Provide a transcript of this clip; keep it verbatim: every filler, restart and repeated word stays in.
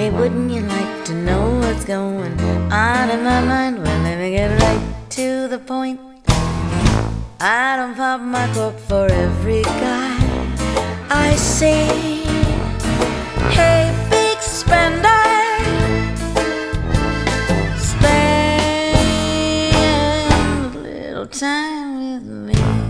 Hey, wouldn't you like to know what's going on in my mind? Well, let me get right to the point. I don't pop my cork for every guy I see. Hey, big spender, spend a little time with me.